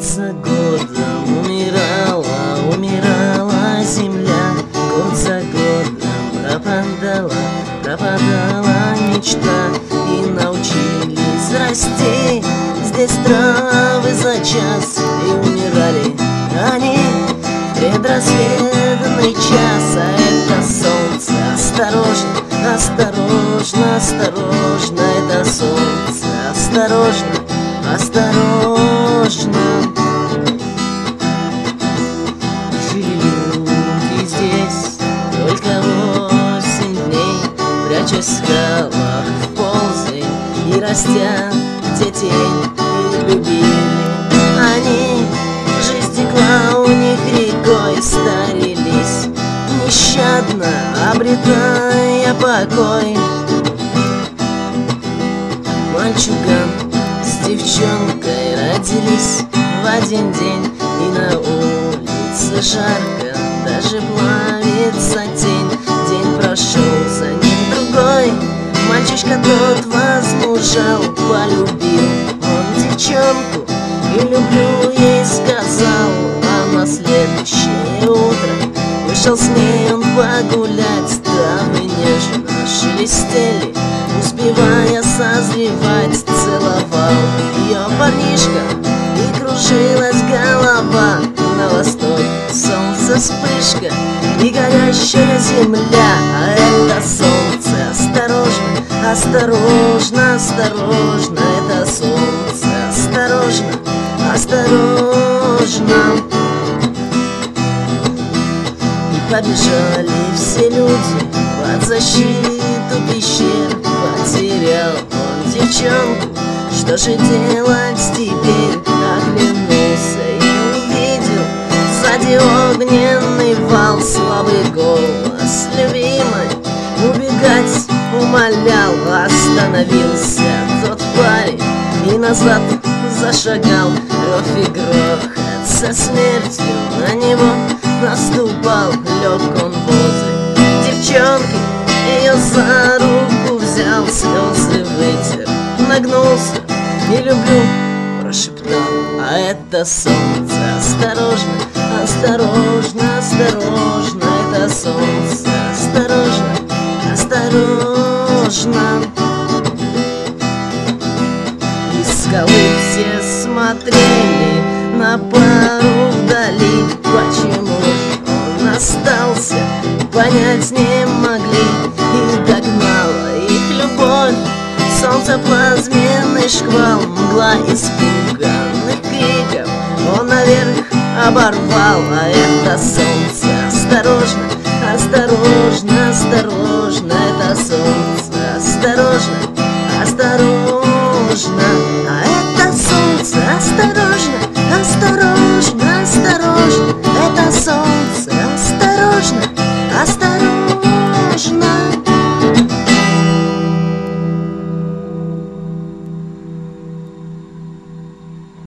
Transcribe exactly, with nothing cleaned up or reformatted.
за годом умирала, умирала земля. Год за годом пропадала, пропадала мечта. И научились расти здесь травы за час. И умирали они в предрассветный час. А это солнце осторожно, осторожно, осторожно. Это солнце осторожно, осторожно. Жили люди здесь только восемь дней, прячась в скалах в ползай и растя где тень. И любили они, жизнь текла у них рекой. Старились нещадно, обретая покой. Мальчуган с девчонкой родились в один день. И на улице жарко, даже плавится тень. День прошел, за ним другой. Мальчишка тот возмужал, полюбил он девчонку и люблю ей сказал. А на следующее утро вышел с ней он погулять. Травы нежно шелестели, успевая созревать. Целовал ее парнишка, и кружилась голова. На востоке солнце вспышка и горящая земля. А это солнце осторожно, осторожно, осторожно. Это солнце осторожно, осторожно. И побежали все люди под защиту пещер. Потерял он девчонку, что же делать теперь? Оглянулся и увидел сзади огненный вал. Слабый голос любимой убегать умолял. Остановился тот парень и назад зашагал. Кровь и грохот со смертью на него наступал. Лег он возле девчонки, ее за руку взял, слезы вытер, нагнулся и люблю прошептал. А это солнце осторожно, осторожно, осторожно. Это солнце осторожно, осторожно. Из скалы все смотрели на пару вдали. Почему же он остался, понять не могли. И догнала их любовь солнце плазменный шквал. Мгла испуганных криков он наверх оборвал. А это солнце осторожно, осторожно.